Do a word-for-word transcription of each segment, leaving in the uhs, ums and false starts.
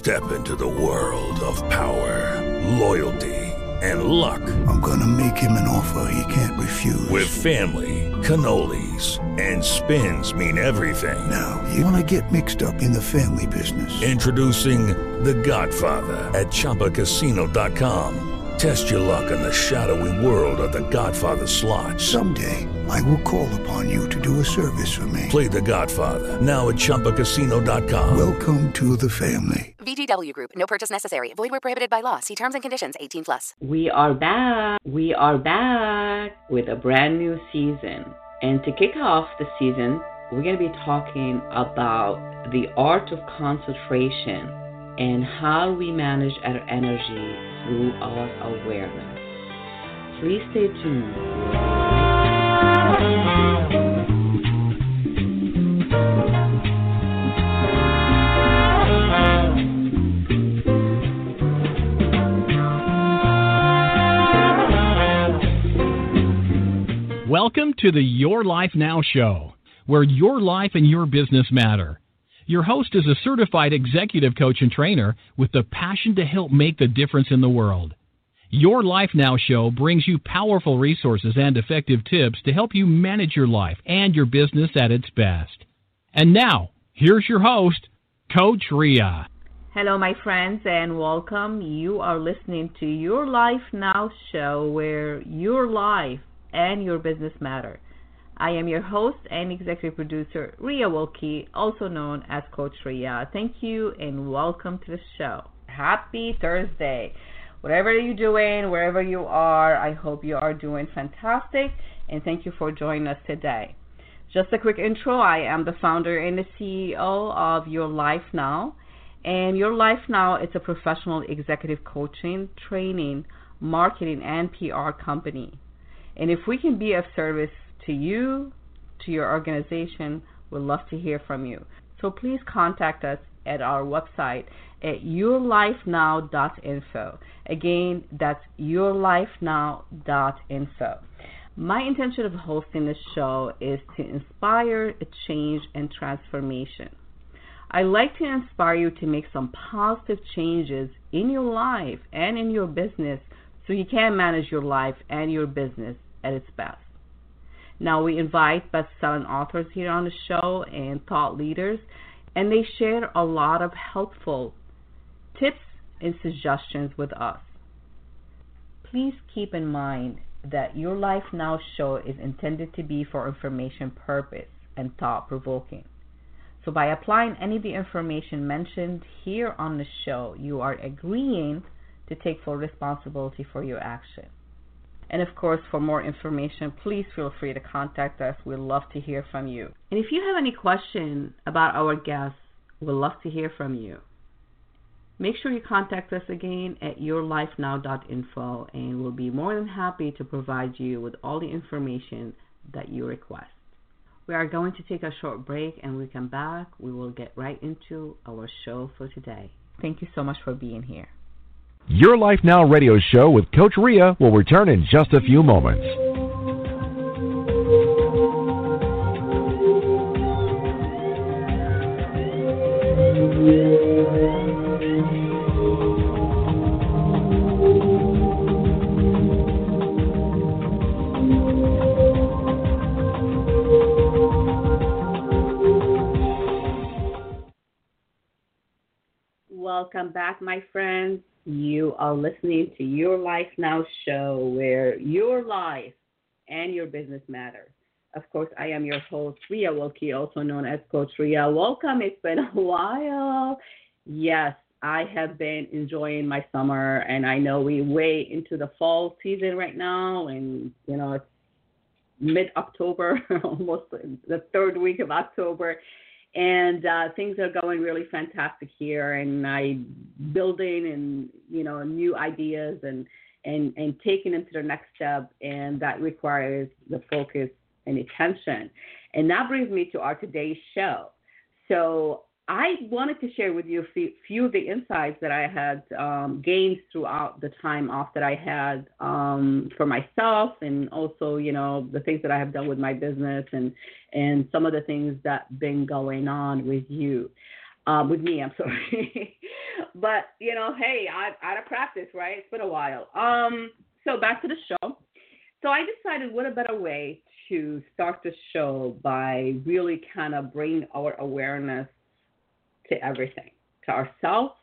Step into the world of power, loyalty, and luck. I'm gonna make him an offer he can't refuse. With family, cannolis, and spins mean everything. Now, you wanna get mixed up in the family business. Introducing The Godfather at Chumba Casino dot com. Test your luck in the shadowy world of The Godfather slot. Someday, I will call upon you to do a service for me. Play The Godfather now at Chumba Casino dot com. Welcome to the family. V G W Group. No purchase necessary. Void where prohibited by law. See terms and conditions. eighteen plus. We are back. We are back with a brand new season. And to kick off the season, we're going to be talking about the art of concentration and how we manage our energy through our awareness. Please stay tuned. Welcome to the Your Life Now show, where your life and your business matter. Your host is a certified executive coach and trainer with the passion to help make the difference in the world. Your Life Now show brings you powerful resources and effective tips to help you manage your life and your business at its best. And now, here's your host, Coach Ria. Hello, my friends, and welcome. You are listening to Your Life Now show, where your life and your business matter. I am your host and executive producer, Ria Wilkie, also known as Coach Ria. Thank you and welcome to the show. Happy Thursday. Whatever you're doing, wherever you are, I hope you are doing fantastic, and thank you for joining us today. Just a quick intro. I am the founder and the C E O of Your Life Now, and Your Life Now is a professional executive coaching, training, marketing, and P R company. And if we can be of service to you, to your organization, we'd love to hear from you. So please contact us at our website at your life now dot info. Again, that's your life now dot info. My intention of hosting this show is to inspire a change and transformation. I like to inspire you to make some positive changes in your life and in your business so you can manage your life and your business at its best. Now, we invite best-selling authors here on the show and thought leaders, and they share a lot of helpful tips and suggestions with us. Please keep in mind that Your Life Now show is intended to be for information purpose and thought-provoking. So by applying any of the information mentioned here on the show, you are agreeing to take full responsibility for your action. And of course, for more information, please feel free to contact us. We'd love to hear from you. And if you have any questions about our guests, we'd love to hear from you. Make sure you contact us again at your life now dot info, and we'll be more than happy to provide you with all the information that you request. We are going to take a short break, and when we come back, we will get right into our show for today. Thank you so much for being here. Your Life Now radio show with Coach Ria will return in just a few moments. Welcome back, my friends. You are listening to Your Life Now show, where your life and your business matter. Of course, I am your host, Ria Wilkie, also known as Coach Ria. Welcome. It's been a while. Yes, I have been enjoying my summer, and I know we way into the fall season right now, and, you know, it's mid-October, almost the third week of October. And uh, things are going really fantastic here, and I building and, you know, new ideas and, and, and taking them to the next step, and that requires the focus and attention. And that brings me to our today's show. So I wanted to share with you a few, few of the insights that I had um, gained throughout the time off that I had um, for myself, and also, you know, the things that I have done with my business, and, and some of the things that been going on with you, um, with me, I'm sorry. but, you know, hey, I, out of practice, right? It's been a while. Um, so back to the show. So I decided what a better way to start the show by really kind of bring our awareness to everything, to ourselves,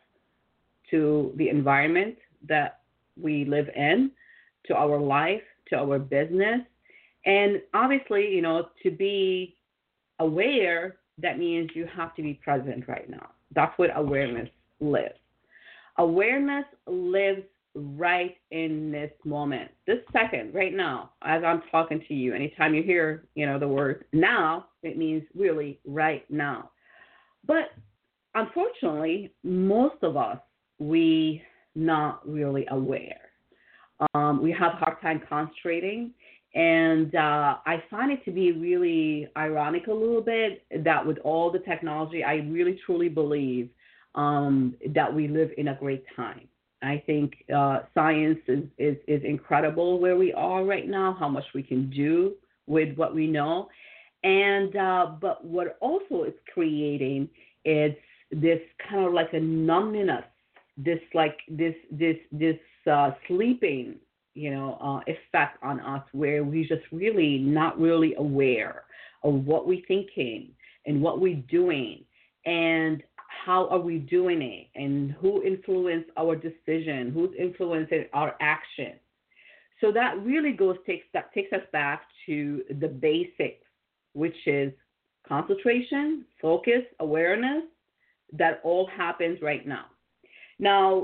to the environment that we live in, to our life, to our business. And obviously, you know, to be aware, that means you have to be present right now. That's what awareness lives. Awareness lives right in this moment, this second, right now, as I'm talking to you. Anytime you hear, you know, the word now, it means really right now. But unfortunately, most of us, we not really aware. Um, we have a hard time concentrating. And uh, I find it to be really ironic a little bit that with all the technology, I really truly believe um, that we live in a great time. I think uh, science is, is, is incredible where we are right now, how much we can do with what we know. And uh, but what also it's creating is this kind of like a numbness, this like this this this uh, sleeping, you know, uh, effect on us, where we just really not really aware of what we're thinking and what we're doing and how are we doing it and who influenced our decision, who's influencing our action. So that really goes takes that takes us back to the basics, which is concentration, focus, awareness. That all happens right now. Now,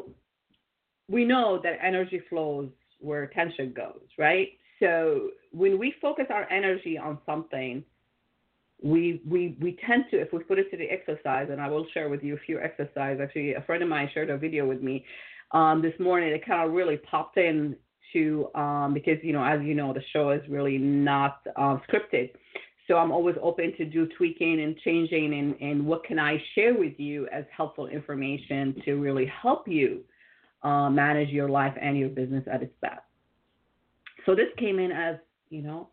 we know that energy flows where attention goes, right? So when we focus our energy on something, we we we tend to, if we put it to the exercise, and I will share with you a few exercises. Actually, a friend of mine shared a video with me um, this morning. It kind of really popped in to, um, because, you know, as you know, the show is really not uh, scripted. So I'm always open to do tweaking and changing and, and what can I share with you as helpful information to really help you uh, manage your life and your business at its best. So this came in as, you know,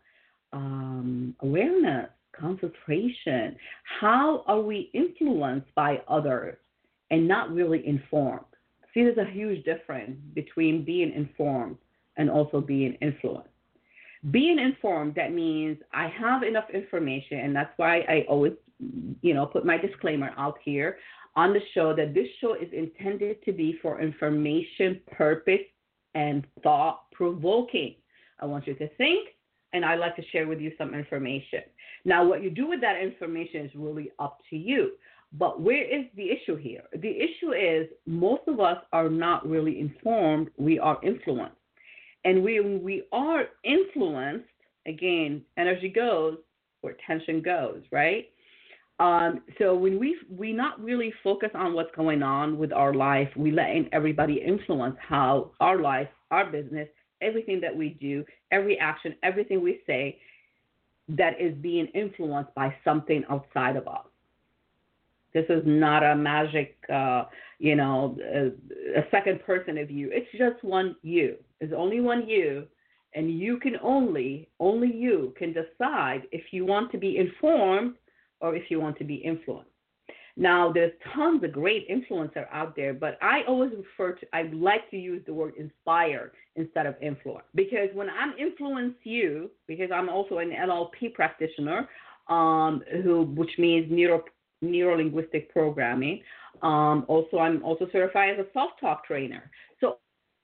um, awareness, concentration. How are we influenced by others and not really informed? See, there's a huge difference between being informed and also being influenced. Being informed, that means I have enough information, and that's why I always, you know, put my disclaimer out here on the show that this show is intended to be for information, purpose, and thought-provoking. I want you to think, and I'd like to share with you some information. Now, what you do with that information is really up to you. But where is the issue here? The issue is most of us are not really informed. We are influenced. And when we are influenced, again, energy goes where attention goes, right? Um, so when we we not really focus on what's going on with our life, we letting everybody influence how our life, our business, everything that we do, every action, everything we say, that is being influenced by something outside of us. This is not a magic, uh, you know, a, a second person of you. It's just one you. There's only one you, and you can only, only you can decide if you want to be informed or if you want to be influenced. Now, there's tons of great influencers out there, but I always refer to, I like to use the word inspire instead of influence. Because when I'm influence you, because I'm also an N L P practitioner, um, who which means neuro neuro-linguistic programming. Um, also, I'm also certified as a self-talk trainer. So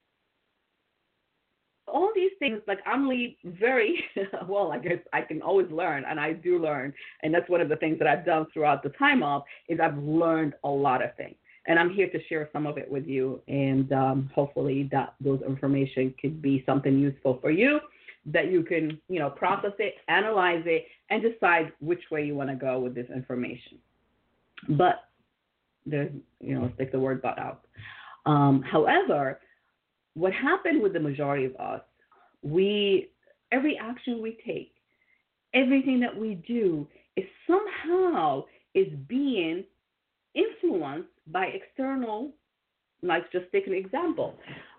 all these things, like I'm really very, well, I guess I can always learn, and I do learn. And that's one of the things that I've done throughout the time off is I've learned a lot of things. And I'm here to share some of it with you. And um, hopefully that those information could be something useful for you, that you can, you know, process it, analyze it, and decide which way you want to go with this information. But there's, you know, stick the word but out. Um, however, what happened with the majority of us, we, every action we take, everything that we do is somehow is being influenced by external like just take an example.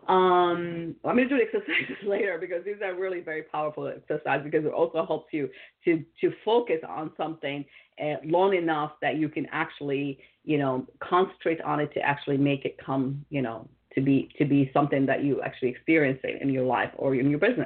Um, I'm going to do the exercises later because these are really very powerful exercises because it also helps you to, to focus on something uh, long enough that you can actually, you know, concentrate on it to actually make it come, you know, to be to be something that you actually experience in your life or in your business.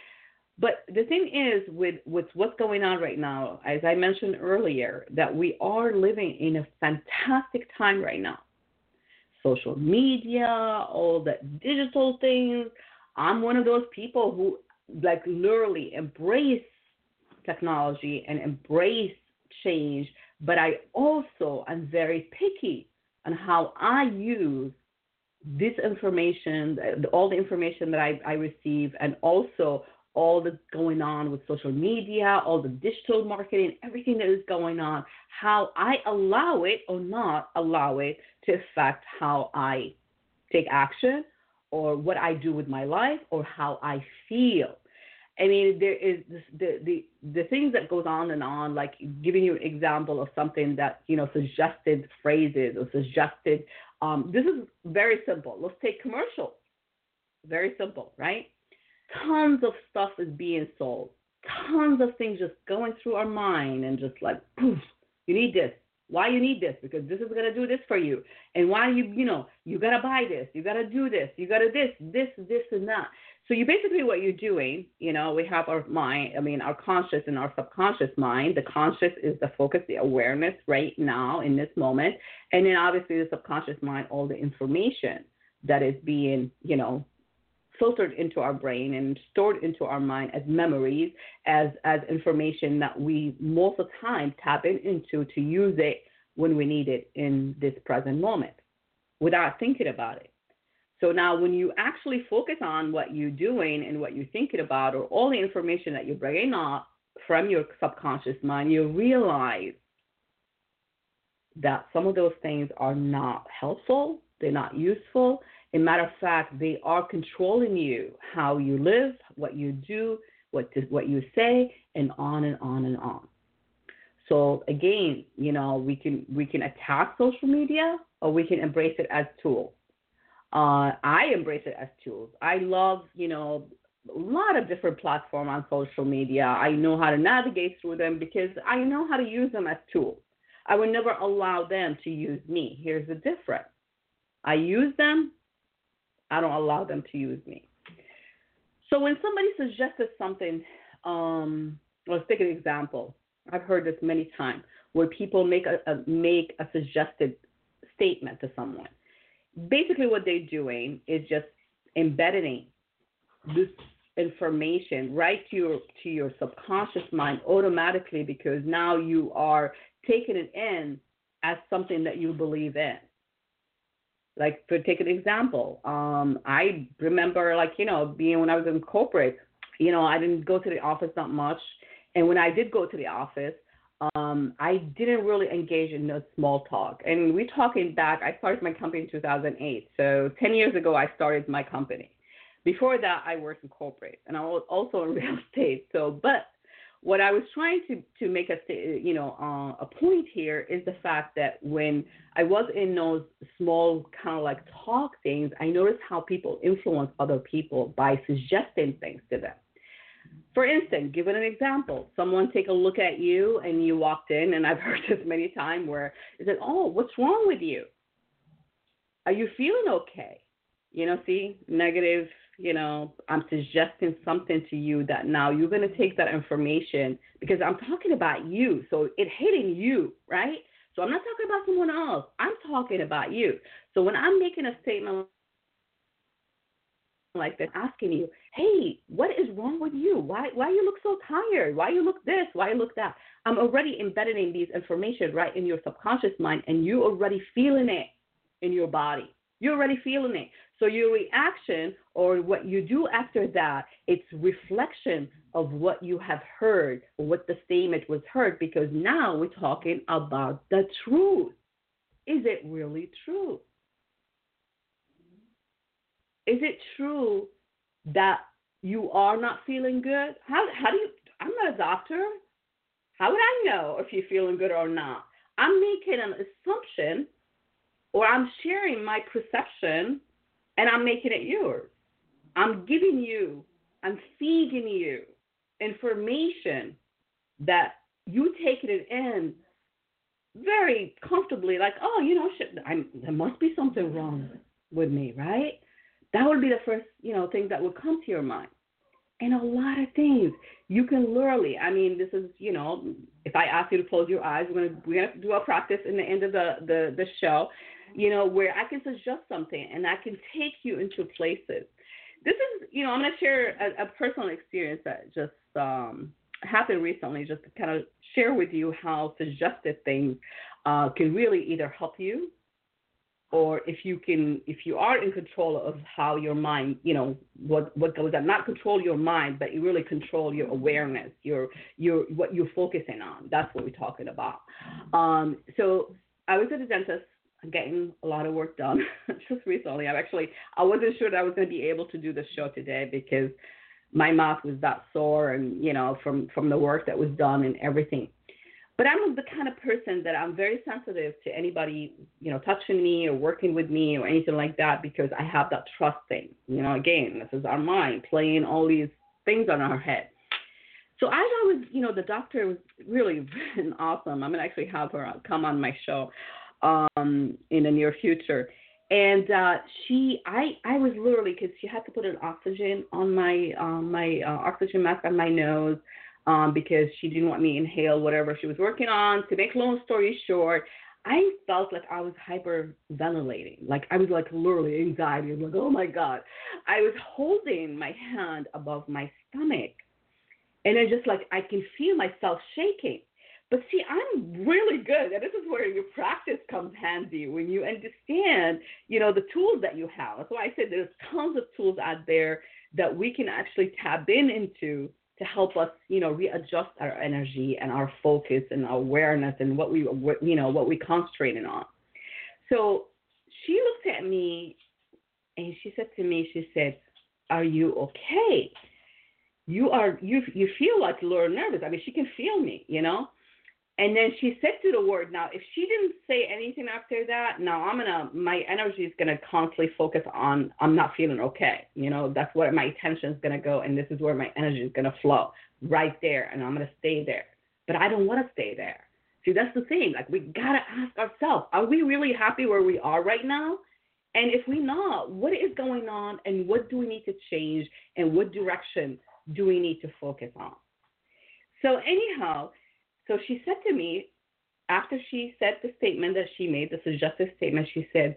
But the thing is with, with what's going on right now, as I mentioned earlier, that we are living in a fantastic time right now. Social media, all the digital things. I'm one of those people who like literally embrace technology and embrace change, but I also am very picky on how I use this information, all the information that I, I receive, and also all that's going on with social media, all the digital marketing, everything that is going on, how I allow it or not allow it to affect how I take action or what I do with my life or how I feel. I mean, there is this, the, the the things that goes on and on, like giving you an example of something that, you know, suggested phrases or suggested, um, this is very simple. Let's take commercials. Very simple, right? Tons of stuff is being sold. Tons of things just going through our mind and just like, poof, you need this. Why you need this? Because this is going to do this for you. And why you, you know, you got to buy this. You got to do this. You got to this, this, this, and that. So you basically what you're doing, you know, we have our mind, I mean, our conscious and our subconscious mind. The conscious is the focus, the awareness right now in this moment. And then obviously the subconscious mind, all the information that is being, you know, filtered into our brain and stored into our mind as memories, as as information that we most of the time tap in, into to use it when we need it in this present moment without thinking about it. So now when you actually focus on what you're doing and what you're thinking about or all the information that you're bringing up from your subconscious mind, you realize that some of those things are not helpful, they're not useful. As a matter of fact, they are controlling you, how you live, what you do, what to, what you say, and on and on and on. So again, you know, we can we can attack social media or we can embrace it as tools. Uh, I embrace it as tools. I love, you know, a lot of different platforms on social media. I know how to navigate through them because I know how to use them as tools. I would never allow them to use me. Here's the difference. I use them. I don't allow them to use me. So when somebody suggested something, um, let's take an example. I've heard this many times where people make a, a make a suggested statement to someone. Basically what they're doing is just embedding this information right to your to your subconscious mind automatically because now you are taking it in as something that you believe in. Like, to take an example, um, I remember, like, you know, being when I was in corporate, you know, I didn't go to the office that much. And when I did go to the office, um, I didn't really engage in the small talk. And we're talking back, I started my company in two thousand eight. So ten years ago, I started my company. Before that, I worked in corporate, and I was also in real estate. So, but what I was trying to, to make a, you know, uh, a point here is the fact that when I was in those small kind of like talk things, I noticed how people influence other people by suggesting things to them. For instance, give it an example. Someone take a look at you and you walked in, and I've heard this many times where they said, oh, what's wrong with you? Are you feeling okay? You know, see, negative, you know, I'm suggesting something to you that now you're going to take that information because I'm talking about you. So it's hitting you, right? So I'm not talking about someone else. I'm talking about you. So when I'm making a statement like that, asking you, hey, what is wrong with you? Why why you look so tired? Why you look this? Why you look that? I'm already embedding these information right in your subconscious mind, and you're already feeling it in your body. You're already feeling it. So your reaction or what you do after that, it's reflection of what you have heard or what the statement was heard, because now we're talking about the truth. Is it really true? Is it true that you are not feeling good? How how do you, I'm not a doctor. How would I know if you're feeling good or not? I'm making an assumption or I'm sharing my perception and I'm making it yours. I'm giving you, I'm feeding you information that you taking it in very comfortably, like, oh, you know, shit, I'm, there must be something wrong with me, right? That would be the first, you know, thing that would come to your mind. And a lot of things you can literally, I mean, this is, you know, if I ask you to close your eyes, we're gonna we're gonna do a practice in the end of the the, the show, you know, where I can suggest something and I can take you into places. This is, you know, I'm gonna share a, a personal experience that just um, happened recently, just to kind of share with you how suggested things uh, can really either help you, or if you can, if you are in control of how your mind, you know, what, what goes on, not control your mind, but you really control your awareness, your, your, what you're focusing on. That's what we're talking about. Um, so I was at the dentist getting a lot of work done just recently. I actually, I wasn't sure that I was going to be able to do the show today because my mouth was that sore and, you know, from, from the work that was done and everything. But I'm the kind of person that I'm very sensitive to anybody, you know, touching me or working with me or anything like that, because I have that trust thing. You know, again, this is our mind playing all these things on our head. So as I was, you know, the doctor was really awesome. I'm going to actually have her come on my show um, in the near future. And uh, she, I, I was literally, because she had to put an oxygen on my, um, my uh, oxygen mask on my nose. Um, because she didn't want me to inhale whatever she was working on. To make a long story short, I felt like I was hyperventilating. Like I was like literally anxiety. I was like, oh my God. I was holding my hand above my stomach. And then just like I can feel myself shaking. But see, I'm really good. And this is where your practice comes handy when you understand, you know, the tools that you have. That's why I said there's tons of tools out there that we can actually tap in into to help us, you know, readjust our energy and our focus and our awareness and what we, you know, what we concentrating on. So she looked at me and she said to me, she said, are you okay? You are, you, you feel like a little nervous. I mean, she can feel me, you know? And then she said to the word, now, if she didn't say anything after that, now I'm going to, my energy is going to constantly focus on, I'm not feeling okay. You know, that's where my attention is going to go. And this is where my energy is going to flow right there. And I'm going to stay there. But I don't want to stay there. See, that's the thing. Like, we got to ask ourselves, are we really happy where we are right now? And if we're not, what is going on and what do we need to change and what direction do we need to focus on? So anyhow, so she said to me, after she said the statement that she made, the suggestive statement, she said,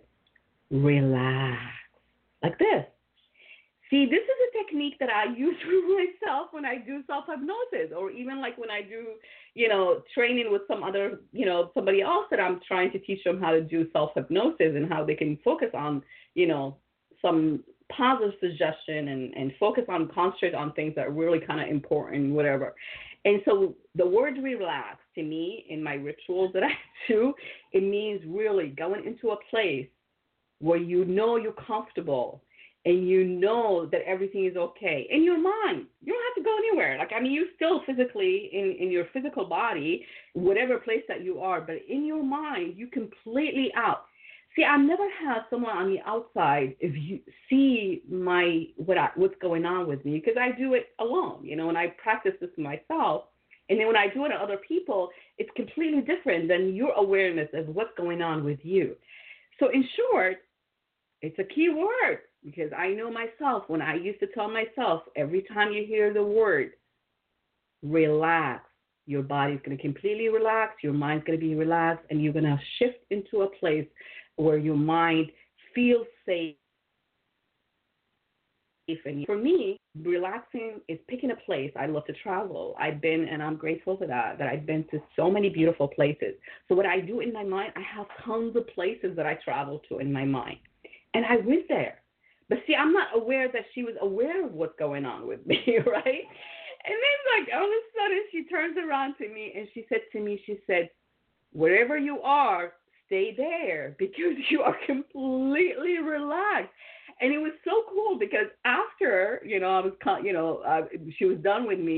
relax, like this. See, this is a technique that I use for myself when I do self-hypnosis, or even like when I do, you know, training with some other, you know, somebody else that I'm trying to teach them how to do self-hypnosis and how they can focus on, you know, some positive suggestion and, and focus on, concentrate on things that are really kind of important, whatever. And so the word relax to me in my rituals that I do, it means really going into a place where you know you're comfortable and you know that everything is okay. In your mind, you don't have to go anywhere. Like, I mean, you're still physically in, in your physical body, whatever place that you are, but in your mind, you completely out. See, I've never had someone on the outside if you see my what I, what's going on with me, because I do it alone, you know, and I practice this myself. And then when I do it to other people, it's completely different than your awareness of what's going on with you. So in short, it's a key word, because I know myself when I used to tell myself, every time you hear the word relax, your body's going to completely relax, your mind's going to be relaxed, and you're going to shift into a place where your mind feels safe. And for me, relaxing is picking a place. I love to travel. I've been, and I'm grateful for that, that I've been to so many beautiful places. So what I do in my mind, I have tons of places that I travel to in my mind. And I went there. But see, I'm not aware that she was aware of what's going on with me, right? And then, like, all of a sudden, she turns around to me and she said to me, she said, wherever you are, stay there, because you are completely relaxed. And it was so cool because after, you know, I was, you know, uh, she was done with me,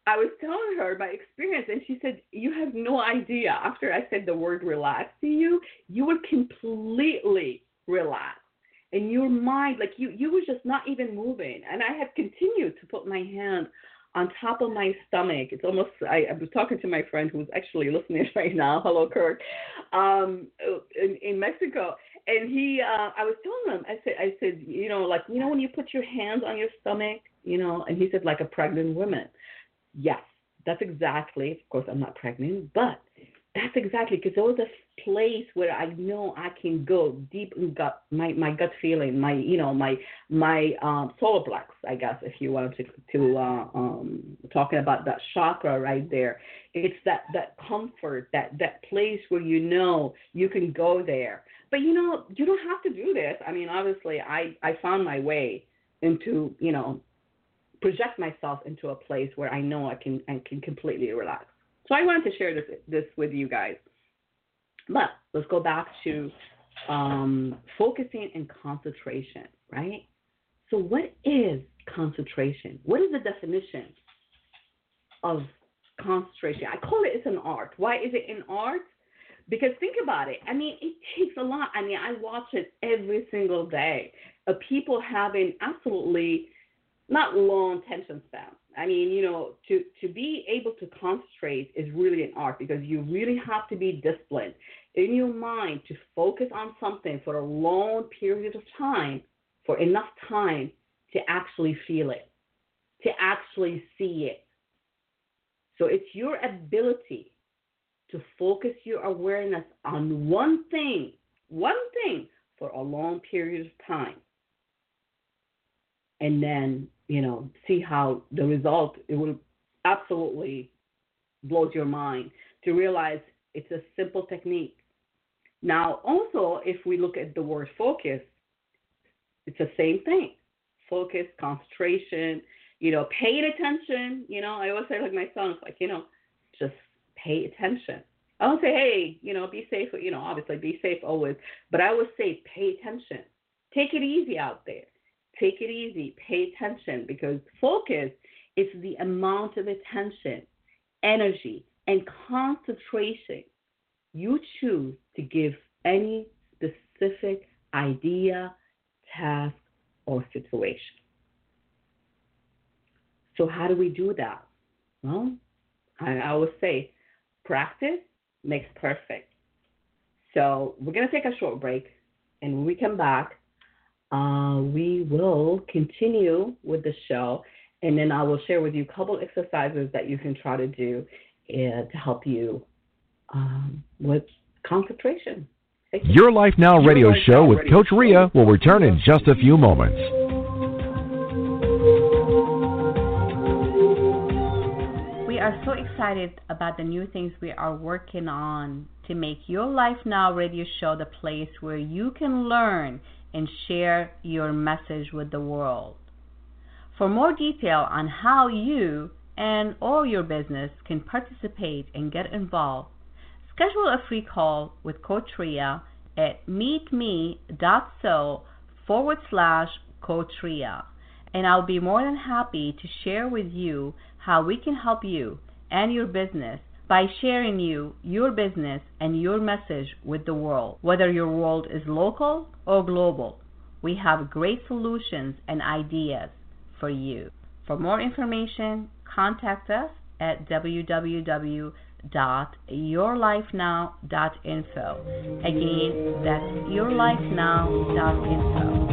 I was telling her my experience, and she said, you have no idea. After I said the word relax to you, you were completely relaxed. And your mind, like you, you were just not even moving. And I have continued to put my hand on top of my stomach. It's almost, I, I was talking to my friend who's actually listening right now. Hello, Kirk, um, in, in Mexico. And he, uh, I was telling him, I said, I said, you know, like, you know, when you put your hands on your stomach, you know, and he said, like a pregnant woman. Yes, that's exactly, of course, I'm not pregnant, but that's exactly, because there was a place where I know I can go deep in gut, my, my gut feeling, my, you know, my, my um, solar plex, I guess, if you wanted to, to uh, um, talking about that chakra right there. It's that, that comfort, that, that place where you know you can go there. But, you know, you don't have to do this. I mean, obviously, I, I found my way into, you know, project myself into a place where I know I can I can completely relax. So I wanted to share this this with you guys. But let's go back to um, focusing and concentration, right? So what is concentration? What is the definition of concentration? I call it it's an art. Why is it an art? Because think about it. I mean, it takes a lot. I mean, I watch it every single day of people having absolutely not long attention span. I mean, you know, to, to be able to concentrate is really an art, because you really have to be disciplined in your mind to focus on something for a long period of time, for enough time to actually feel it, to actually see it. So it's your ability to focus your awareness on one thing, one thing for a long period of time. And then, you know, see how the result, it will absolutely blows your mind to realize it's a simple technique. Now, also, if we look at the word focus, it's the same thing. Focus, concentration, you know, paying attention. You know, I always say, like my son, it's like, you know, just pay attention. I don't say, hey, you know, be safe, you know, obviously be safe always, but I always say pay attention. Take it easy out there. Take it easy, pay attention, because focus is the amount of attention, energy, and concentration you choose to give any specific idea, task, or situation. So how do we do that? Well, I always say practice makes perfect. So we're going to take a short break, and when we come back, Uh, we will continue with the show, and then I will share with you a couple exercises that you can try to do uh, to help you um, with concentration. Your Life Now radio show with Coach Ria will return in just a few moments. We are so excited about the new things we are working on to make Your Life Now radio show the place where you can learn and share your message with the world. For more detail on how you and all your business can participate and get involved, schedule a free call with Coach Ria at meetme.so forward slash Coach Ria, and I'll be more than happy to share with you how we can help you and your business by sharing you, your business, and your message with the world. Whether your world is local or global, we have great solutions and ideas for you. For more information, contact us at w w w dot your life now dot info. Again, that's your life now dot info.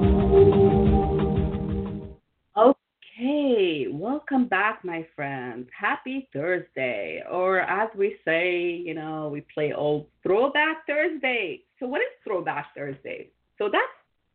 Okay, welcome back, my friends. Happy Thursday, or as we say, you know, we play old Throwback Thursday. So what is Throwback Thursday? So that's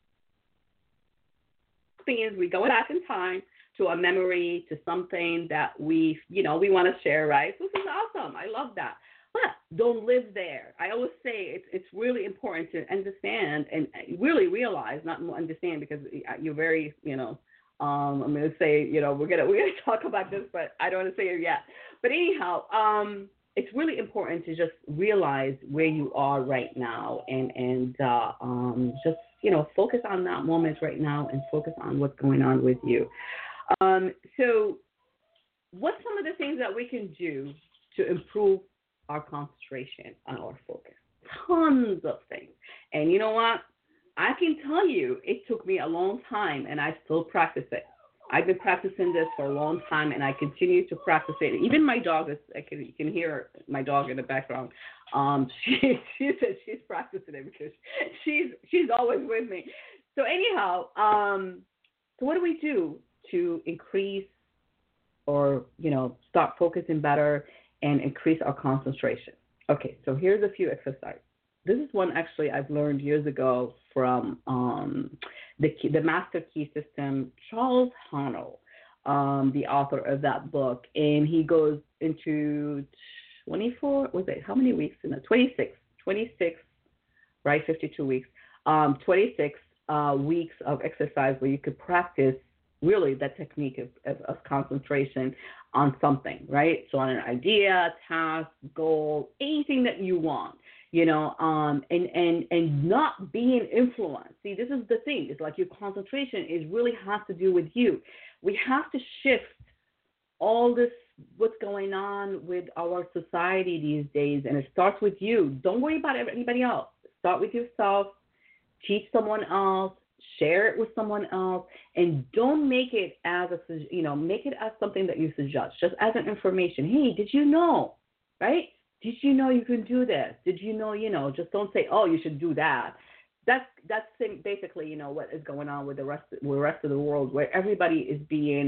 thing is we go back in time to a memory, to something that we, you know, we want to share, right? This is awesome. I love that. But don't live there. I always say it's it's really important to understand and really realize, not understand, because you're very, you know, Um, I'm going to say, you know, we're going to we're gonna talk about this, but I don't want to say it yet. But anyhow, um, it's really important to just realize where you are right now and, and uh, um, just, you know, focus on that moment right now and focus on what's going on with you. Um, so what's some of the things that we can do to improve our concentration and our focus? Tons of things. And you know what? I can tell you it took me a long time, and I still practice it. I've been practicing this for a long time, and I continue to practice it. Even my dog is, I can, you can hear my dog in the background. Um, she, she said she's practicing it because she's, she's always with me. So anyhow, um, so what do we do to increase or, you know, start focusing better and increase our concentration? Okay, so here's a few exercises. This is one actually I've learned years ago from um, the key, the Master Key System, Charles Haanel, um, the author of that book, and he goes into twenty-four, was it, how many weeks? In the twenty-six, twenty-six, right, fifty-two weeks, um, twenty-six uh, weeks of exercise where you could practice really that technique of, of, of concentration on something, right? So on an idea, task, goal, anything that you want. You know, um, and, and, and not being influenced. See, this is the thing. It's like your concentration is really has to do with you. We have to shift all this, what's going on with our society these days, and it starts with you. Don't worry about anybody else. Start with yourself. Teach someone else. Share it with someone else, and don't make it as a, you know, make it as something that you suggest, just as an information. Hey, did you know, right? Did you know you can do this? Did you know, you know, just don't say, oh, you should do that. That's that's basically, you know, what is going on with the rest, with the rest of the world, where everybody is being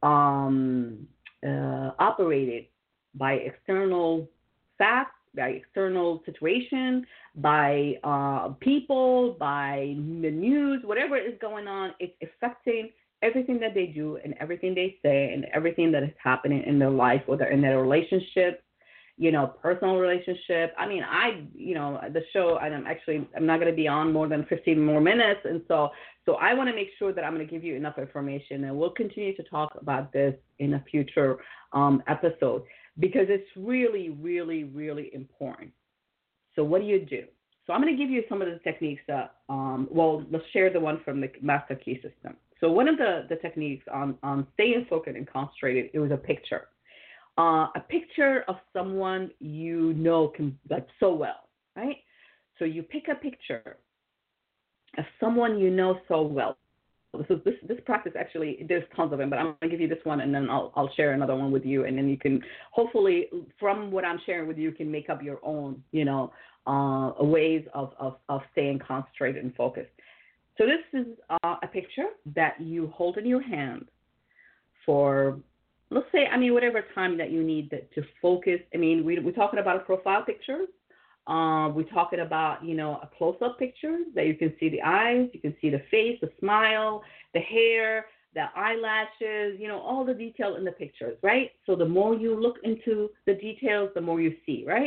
um, uh, operated by external facts, by external situation, by uh, people, by the news, whatever is going on. It's affecting everything that they do and everything they say and everything that is happening in their life, whether in their relationships, you know, personal relationship. I mean, I, you know, the show, and I'm actually, I'm not going to be on more than fifteen more minutes. And so, so I want to make sure that I'm going to give you enough information, and we'll continue to talk about this in a future um, episode, because it's really, really, really important. So what do you do? So I'm going to give you some of the techniques that, um, well, let's share the one from the Master Key System. So one of the, the techniques on, on staying focused and concentrated, it was a picture. Uh, a picture of someone you know can, like, so well, right? So you pick a picture of someone you know so well. So this this practice, actually, there's tons of them, but I'm going to give you this one, and then I'll I'll share another one with you, and then you can, hopefully, from what I'm sharing with you, you can make up your own, you know, uh, ways of, of, of staying concentrated and focused. So this is uh, a picture that you hold in your hand for, let's say, I mean, whatever time that you need to, to focus. I mean, we, we're talking about a profile picture. Uh, we're talking about, you know, a close-up picture that you can see the eyes, you can see the face, the smile, the hair, the eyelashes, you know, all the detail in the pictures, right? So the more you look into the details, the more you see, right?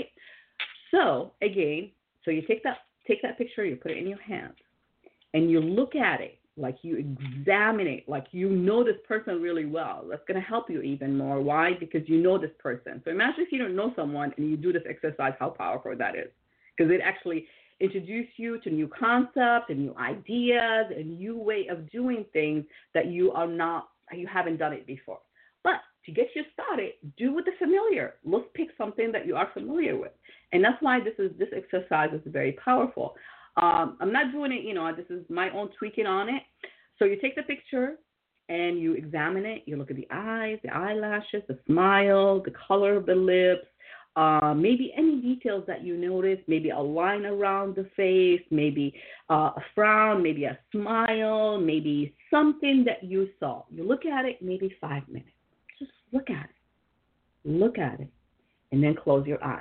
So, again, so you take that, take that picture, you put it in your hand, and you look at it. Like, you examine it, like you know this person really well. That's going to help you even more. Why? Because you know this person. So imagine if you don't know someone and you do this exercise, how powerful that is. Because it actually introduces you to new concepts and new ideas and new way of doing things that you are not, you haven't done it before. But to get you started, do with the familiar. Let's pick something that you are familiar with. And that's why this is this exercise is very powerful. Um, I'm not doing it, you know, this is my own tweaking on it. So you take the picture and you examine it. You look at the eyes, the eyelashes, the smile, the color of the lips, uh, maybe any details that you notice, maybe a line around the face, maybe uh, a frown, maybe a smile, maybe something that you saw. You look at it, maybe five minutes. Just look at it. Look at it. And then close your eyes.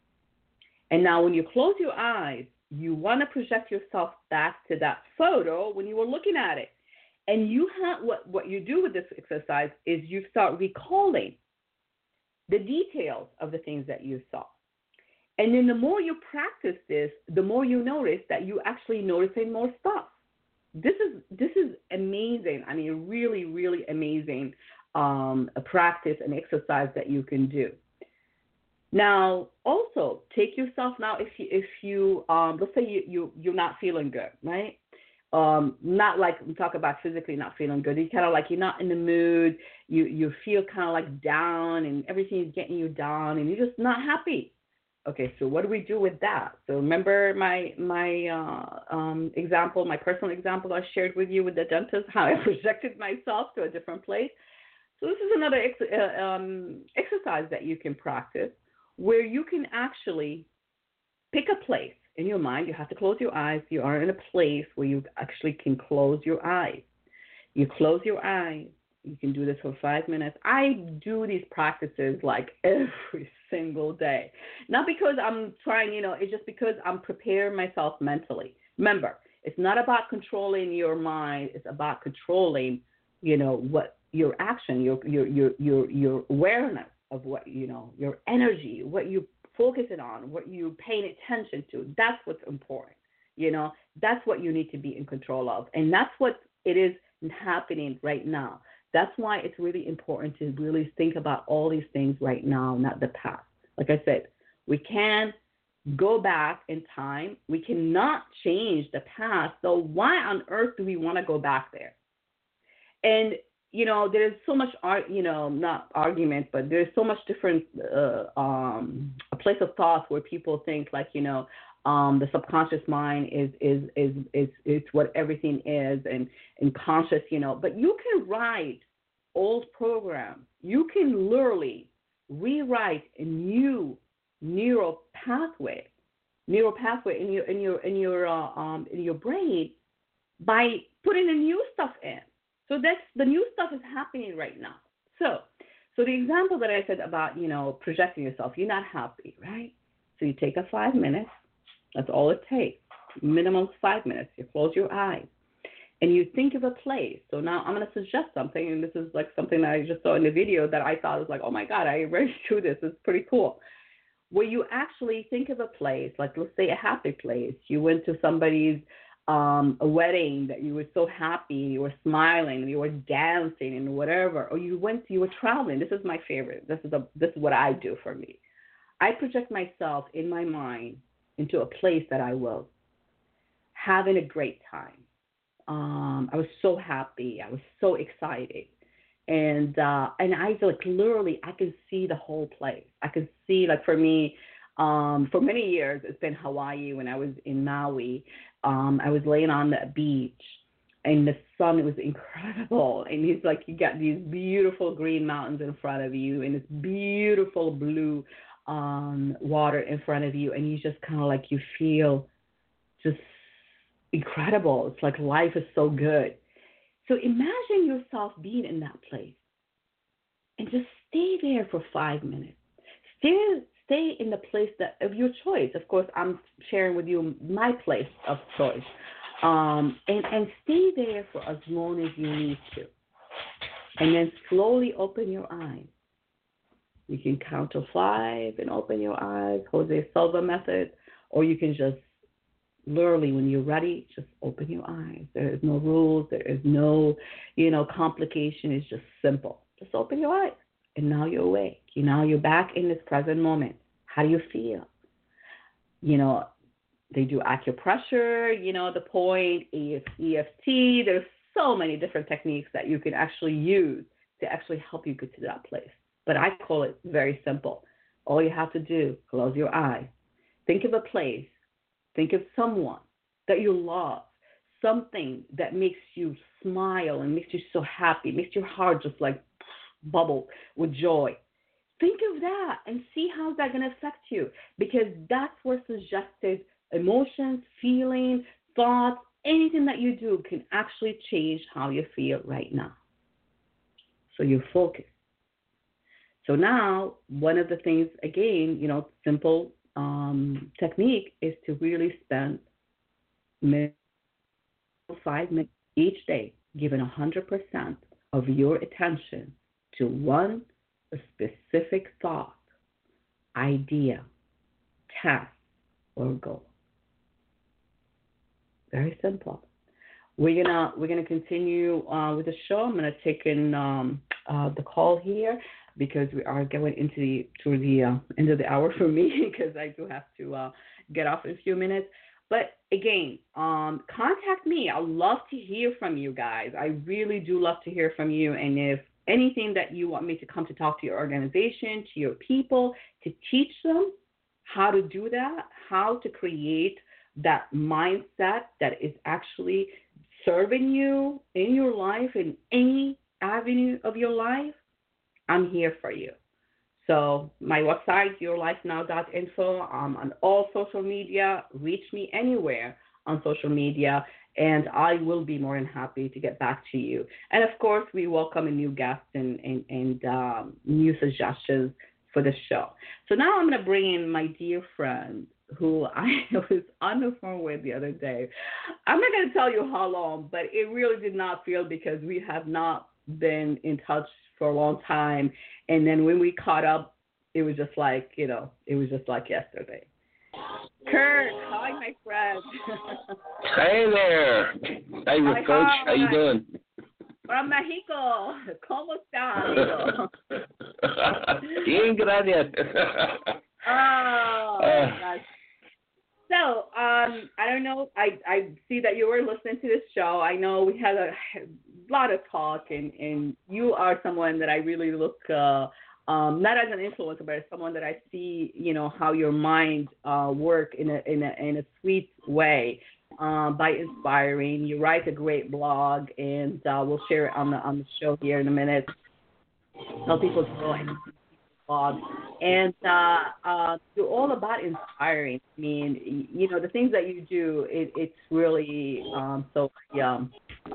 And now when you close your eyes, you want to project yourself back to that photo when you were looking at it. And you have what, what you do with this exercise is you start recalling the details of the things that you saw. And then the more you practice this, the more you notice that you actually noticing more stuff. This is this is amazing. I mean, really, really amazing um, a practice and exercise that you can do. Now, also take yourself now if you if you um, let's say you, you you're not feeling good, right? um, not like we talk about physically not feeling good. You kind of like you're not in the mood. You you feel kind of like down, and everything is getting you down, and you're just not happy. Okay, so what do we do with that? So remember my my uh, um, example, my personal example I shared with you with the dentist, how I projected myself to a different place. So this is another ex- uh, um, exercise that you can practice, where you can actually pick a place in your mind. You have to close your eyes. You are in a place where you actually can close your eyes. You close your eyes. You can do this for five minutes. I do these practices like every single day. Not because I'm trying, you know, it's just because I'm preparing myself mentally. Remember, it's not about controlling your mind. It's about controlling, you know, what your action, your your your your your awareness of what, you know, your energy, what you focusing on, what you're paying attention to. That's what's important. You know, that's what you need to be in control of. And that's what it is happening right now. That's why it's really important to really think about all these things right now, not the past. Like I said, we can go back in time. We cannot change the past. So why on earth do we want to go back there? And, you know, there's so much, you know, not argument, but there's so much different, uh, um, a place of thought where people think like, you know, um, the subconscious mind is, is, is, is, is what everything is, and, and conscious, you know, but you can write old programs. You can literally rewrite a new neural pathway, neural pathway in your, in your, in your, uh, um, in your brain by putting the new stuff in. So that's the new stuff is happening right now. So, so the example that I said about, you know, projecting yourself, you're not happy, right? So you take a five minutes. That's all it takes. Minimum five minutes. You close your eyes and you think of a place. So now I'm going to suggest something, and this is like something that I just saw in the video that I thought was like, oh my God, I already do this. It's pretty cool. Where you actually think of a place, like let's say a happy place. You went to somebody's um, a wedding that you were so happy, you were smiling, you were dancing and whatever, or you went, you were traveling. This is my favorite. This is a, this is what I do for me. I project myself in my mind into a place that I was having a great time. Um, I was so happy. I was so excited. And uh, and I like literally, I could see the whole place. I could see, like for me, um, for many years, it's been Hawaii. When I was in Maui, um, I was laying on the beach, and the sun, it was incredible. And it's like you got these beautiful green mountains in front of you, and this beautiful blue um, water in front of you, and you just kind of like you feel just incredible. It's like life is so good. So imagine yourself being in that place and just stay there for five minutes. Stay, stay in the place that of your choice. Of course, I'm sharing with you my place of choice. Um, and, and stay there for as long as you need to. And then slowly open your eyes. You can count to five and open your eyes, Jose Silva method, or you can just literally, when you're ready, just open your eyes. There is no rules. There is no, you know, complication. It's just simple. Just open your eyes. And now you're awake. You now you're back in this present moment. How do you feel? You know, they do acupressure, you know, the point, E F T. There's so many different techniques that you can actually use to actually help you get to that place. But I call it very simple. All you have to do, close your eyes. Think of a place. Think of someone that you love, something that makes you smile and makes you so happy, makes your heart just like bubble with joy. Think of that and see how that's going to affect you, because that's where suggested emotions, feelings, thoughts, anything that you do can actually change how you feel right now. So you focus. So now one of the things, again, you know, simple Um, technique is to really spend five minutes each day, giving one hundred percent of your attention to one specific thought, idea, task, or goal. Very simple. We're gonna we're gonna continue uh, with the show. I'm gonna take in um, uh, the call here, because we are going into the, to the uh, end of the hour for me, because I do have to uh, get off in a few minutes. But again, um, contact me. I love to hear from you guys. I really do love to hear from you. And if anything that you want me to come to talk to your organization, to your people, to teach them how to do that, how to create that mindset that is actually serving you in your life, in any avenue of your life, I'm here for you. So my website, your life now dot info. I'm on all social media. Reach me anywhere on social media, and I will be more than happy to get back to you. And, of course, we welcome a new guest and, and, and um, new suggestions for the show. So now I'm going to bring in my dear friend who I was on the phone with the other day. I'm not going to tell you how long, but it really did not feel because we have not been in touch for a long time. And then when we caught up, it was just like, you know, it was just like yesterday. Kurt, hi, my friend. Hey there. Hey, hi, Coach. Hi. How you doing? From Mexico. ¿Cómo está? Bien, gracias. Oh, my gosh. So, um, I don't know. I, I see that you were listening to this show. I know we had a lot of talk, and, and you are someone that I really look, uh, um, not as an influencer, but as someone that I see, you know, how your mind uh, work in a in a in a sweet way um, by inspiring. You write a great blog, and uh, we'll share it on the on the show here in a minute. Tell people to go and blog. And uh, uh, you're all about inspiring. I mean, you know, the things that you do, it, it's really um, so um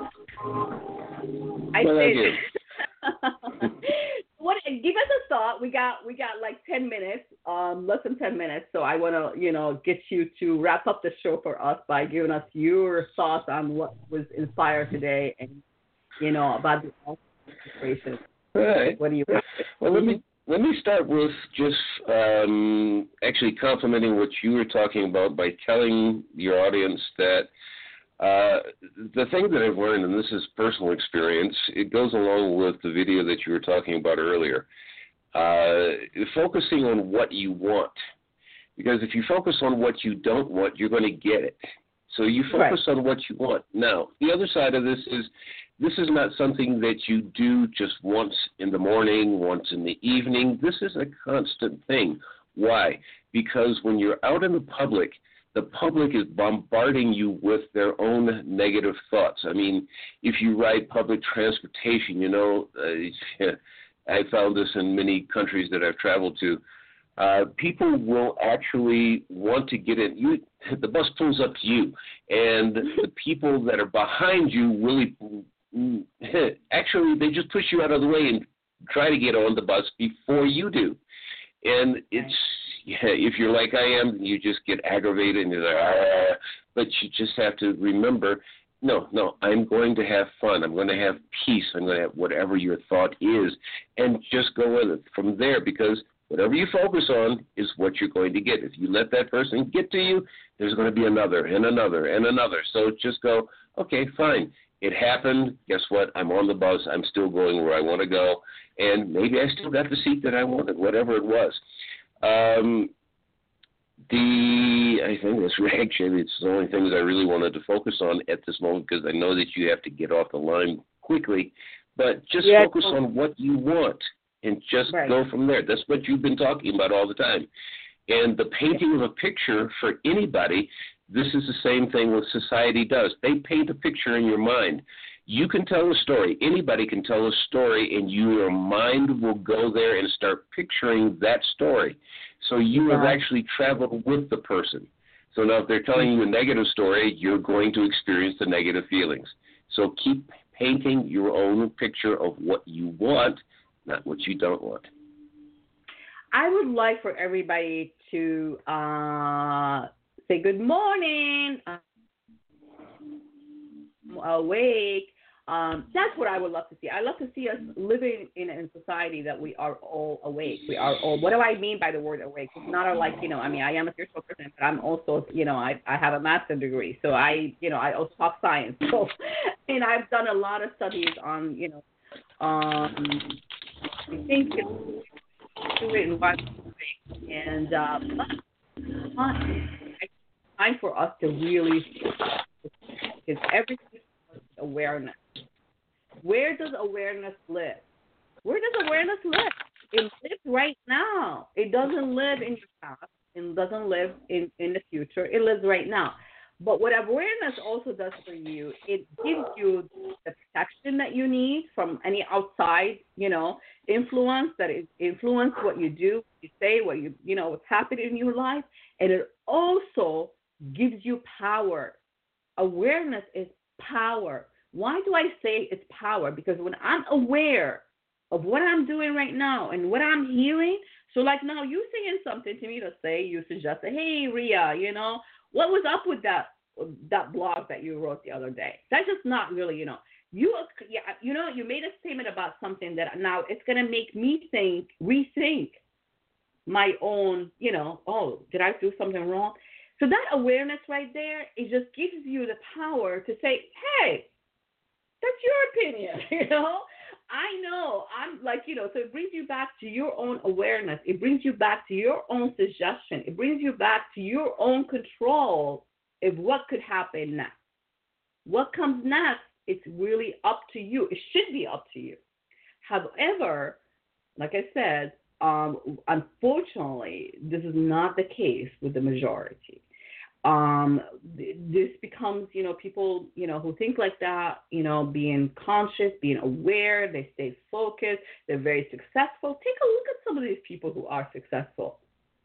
I well, said, what? Give us a thought. We got we got like ten minutes, um, less than ten minutes. So I want to, you know, get you to wrap up the show for us by giving us your thoughts on what was inspired today, and you know about the inspiration. All right. What do you? Well, let me. Let me start with just um, actually complimenting what you were talking about by telling your audience that uh, the thing that I've learned, and this is personal experience, it goes along with the video that you were talking about earlier, uh, focusing on what you want. Because if you focus on what you don't want, you're going to get it. So you focus right. on what you want. Now, the other side of this is, this is not something that you do just once in the morning, once in the evening. This is a constant thing. Why? Because when you're out in the public, the public is bombarding you with their own negative thoughts. I mean, if you ride public transportation, you know, uh, I found this in many countries that I've traveled to. Uh, people will actually want to get in. You, the bus pulls up to you, and the people that are behind you really, actually, they just push you out of the way and try to get on the bus before you do. And it's, yeah, if you're like I am, you just get aggravated and you're like, ah, but you just have to remember, no, no, I'm going to have fun. I'm going to have peace. I'm going to have whatever your thought is, and just go with it from there, because whatever you focus on is what you're going to get. If you let that person get to you, there's going to be another and another and another. So just go, okay, fine. It happened. Guess what? I'm on the bus. I'm still going where I want to go. And maybe I still got the seat that I wanted, whatever it was. Um, the I think that's actually it's the only things I really wanted to focus on at this moment, because I know that you have to get off the line quickly. But just yeah, focus cool. on what you want. And just right. go from there. That's what you've been talking about all the time. And the painting of a picture for anybody, this is the same thing what society does. They paint a picture in your mind. You can tell a story. Anybody can tell a story, and your mind will go there and start picturing that story. So you yeah. have actually traveled with the person. So now if they're telling you a negative story, you're going to experience the negative feelings. So keep painting your own picture of what you want, not what you don't want. I would like for everybody to uh, say good morning, uh, awake. Um, that's what I would love to see. I love to see us living in a society that we are all awake. We are all. What do I mean by the word awake? It's not a, like, you know, I mean, I am a spiritual person, but I'm also, you know, I I have a master's degree. So I, you know, I also talk science. So, and I've done a lot of studies on, you know, um, I think it's do it in one way. And uh, but, I time for us to really, because everything is awareness. Where does awareness live? Where does awareness live? It lives right now. It doesn't live in your past. It doesn't live in, in the future. It lives right now. But what awareness also does for you, it gives you the protection that you need from any outside, you know, influence that is influence what you do, what you say, what you, you know, what's happening in your life. And it also gives you power. Awareness is power. Why do I say it's power? Because when I'm aware of what I'm doing right now and what I'm hearing, so like now you saying something to me to say, you suggest, hey, Ria, you know, what was up with that that blog that you wrote the other day? That's just not really, you know, you yeah, you know, you made a statement about something that now it's going to make me think, rethink my own, you know, oh, did I do something wrong? So that awareness right there, it just gives you the power to say, hey, that's your opinion, you know? I know, I'm like, you know, so it brings you back to your own awareness. It brings you back to your own suggestion. It brings you back to your own control of what could happen next. What comes next, it's really up to you. It should be up to you. However, like I said, um, unfortunately, this is not the case with the majority. Um, this becomes, you know, people, you know, who think like that, you know, being conscious, being aware, they stay focused, they're very successful. Take a look at some of these people who are successful.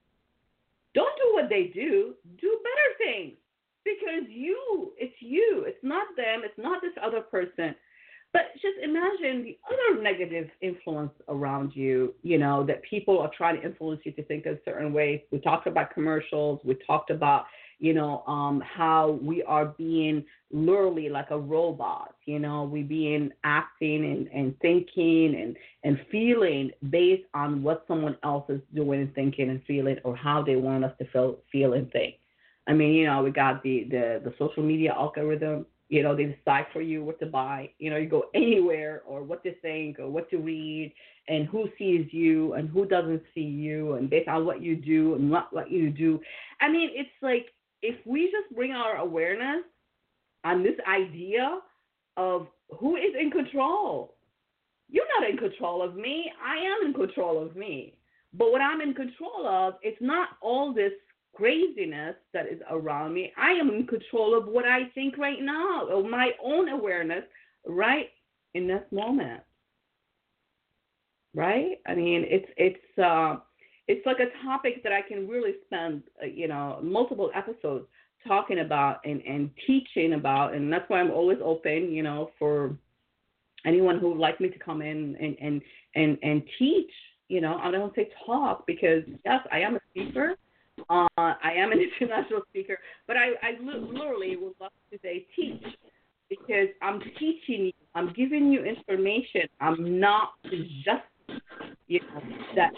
Don't do what they do. Do better things, because you, it's you. It's not them. It's not this other person. But just imagine the other negative influence around you, you know, that people are trying to influence you to think a certain way. We talked about commercials. We talked about, you know, um, how we are being literally like a robot, you know, we being acting and, and thinking and, and feeling based on what someone else is doing and thinking and feeling, or how they want us to feel, feel and think. I mean, you know, we got the, the, the social media algorithm, you know, they decide for you what to buy. You know, you go anywhere, or what to think, or what to read, and who sees you and who doesn't see you, and based on what you do and what, what you do. I mean, it's like, if we just bring our awareness on this idea of who is in control. You're not in control of me. I am in control of me. But what I'm in control of, it's not all this craziness that is around me. I am in control of what I think right now, of my own awareness right in this moment. Right? I mean, it's it's uh, it's like a topic that I can really spend, uh, you know, multiple episodes talking about and, and teaching about, and that's why I'm always open, you know, for anyone who would like me to come in and, and, and, and teach. You know, I don't say talk, because, yes, I am a speaker. Uh, I am an international speaker, but I, I literally would love to say teach, because I'm teaching you. I'm giving you information. I'm not just, you know, that.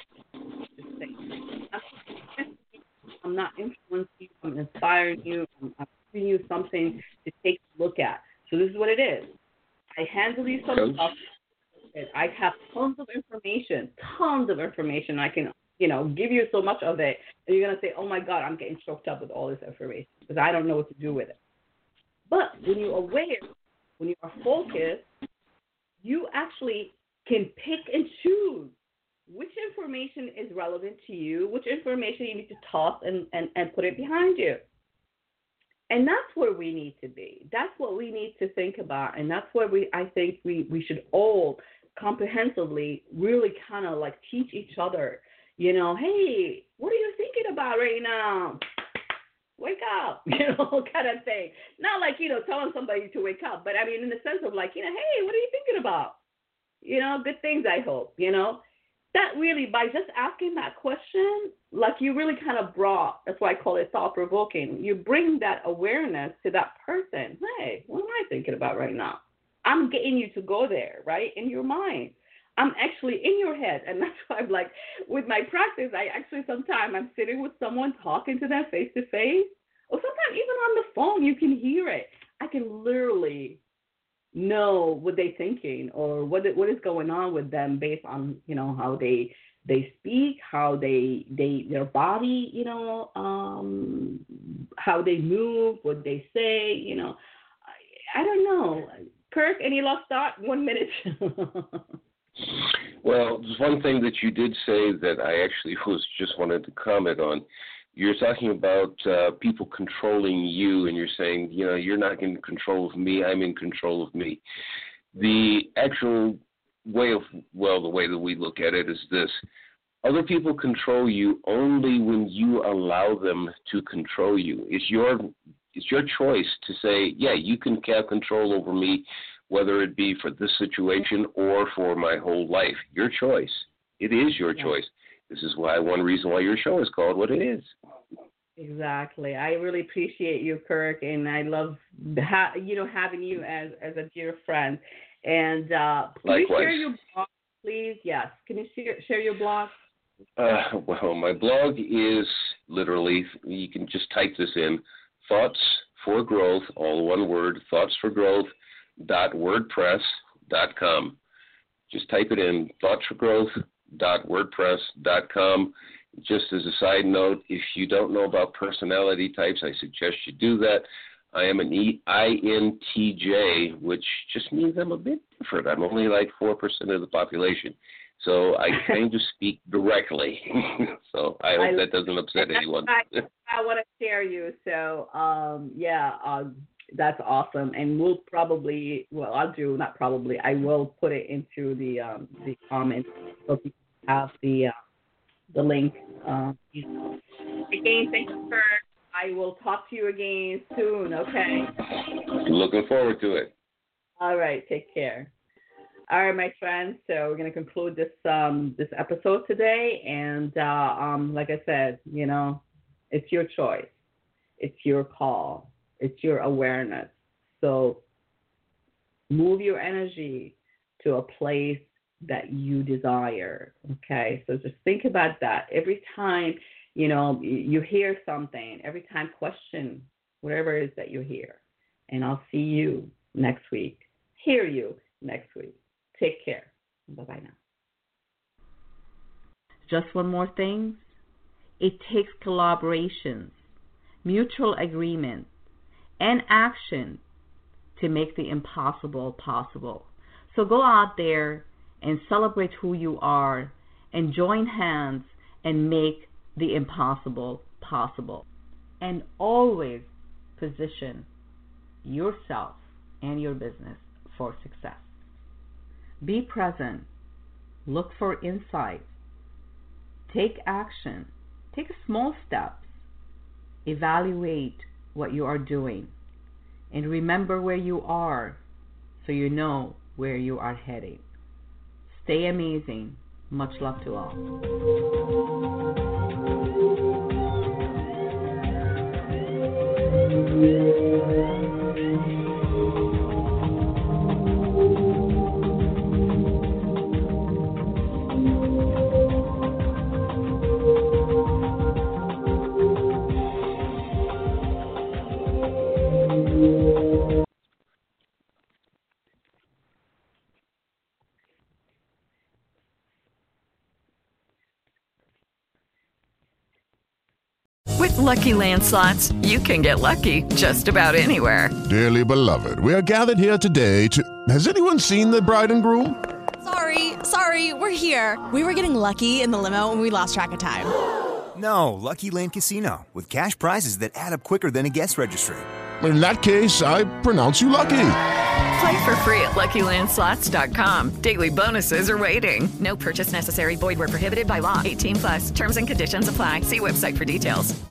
I'm not influencing you. I'm inspiring you. I'm, I'm giving you something to take a look at. So this is what it is. I handle you some stuff. I have tons of information, tons of information. I can, you know, give you so much of it, and you're going to say, oh, my God, I'm getting choked up with all this information because I don't know what to do with it. But when you're aware, when you are focused, you actually can pick and choose which information is relevant to you, which information you need to toss and, and, and put it behind you. And that's where we need to be. That's what we need to think about. And that's where we, I think we, we should all comprehensively really kind of like teach each other, you know, hey, what are you thinking about right now? Wake up, you know, kind of thing. Not like, you know, telling somebody to wake up, but I mean in the sense of like, you know, hey, what are you thinking about? You know, good things, I hope, you know. That really, by just asking that question, like you really kind of brought, that's why I call it thought-provoking. You bring that awareness to that person. Hey, what am I thinking about right now? I'm getting you to go there, right, in your mind. I'm actually in your head. And that's why I'm like, with my practice, I actually sometimes I'm sitting with someone talking to them face-to-face, or sometimes even on the phone, you can hear it. I can literally know what they're thinking or what what is going on with them based on, you know, how they they speak, how they they their body, you know, um, how they move, what they say, you know. I, I don't know. Kirk, any last thought? One minute. Well, there's one thing that you did say that I actually was just wanted to comment on. You're talking about uh, people controlling you, and you're saying, you know, you're not in control of me, I'm in control of me. The actual way of, well, the way that we look at it is this. Other people control you only when you allow them to control you. It's your, it's your choice to say, yeah, you can have control over me, whether it be for this situation or for my whole life. Your choice. It is your yeah. choice. This is why one reason why your show is called what it is. Exactly. I really appreciate you, Kirk, and I love ha- you know having you as, as a dear friend. And uh, can Likewise. you share your blog, please? Yes. Can you share, share your blog? Uh, well, my blog is literally, you can just type this in, Thoughts for Growth, all one word, thoughts for growth dot wordpress dot com. Just type it in, thoughts for growth dot wordpress dot com. Just as a side note, if you don't know about personality types, I suggest you do that. I am an E- I N T J, which just means I'm a bit different. I'm only like four percent of the population. So I kind of speak directly. So I hope I, that doesn't upset anyone. I, I want to share you. So, um, yeah, uh, that's awesome. And we'll probably, well, I'll do, not probably, I will put it into the um, the comments so people have the, uh, the link. Uh, again, thank you, Kirk. I will talk to you again soon, okay? Looking forward to it. All right, take care. All right, my friends. So we're gonna conclude this um this episode today, and uh, um like I said, you know, it's your choice, it's your call, it's your awareness. So move your energy to a place that you desire. Okay, so just think about that every time. You know, you hear something, every time question whatever it is that you hear. And I'll see you next week. Hear you next week. Take care. Bye-bye now. Just one more thing. It takes collaboration, mutual agreement, and action to make the impossible possible. So go out there and celebrate who you are and join hands and make the impossible possible. And always position yourself and your business for success. Be present. Look for insights. Take action. Take small steps. Evaluate what you are doing. And remember where you are so you know where you are heading. Stay amazing. Much love to all. With Lucky Land Slots, you can get lucky just about anywhere. Dearly beloved, we are gathered here today to... Has anyone seen the bride and groom? Sorry, sorry, we're here. We were getting lucky in the limo and we lost track of time. No, Lucky Land Casino, with cash prizes that add up quicker than a guest registry. In that case, I pronounce you lucky. Play for free at lucky land slots dot com. Daily bonuses are waiting. No purchase necessary. Void where prohibited by law. eighteen plus. Terms and conditions apply. See website for details.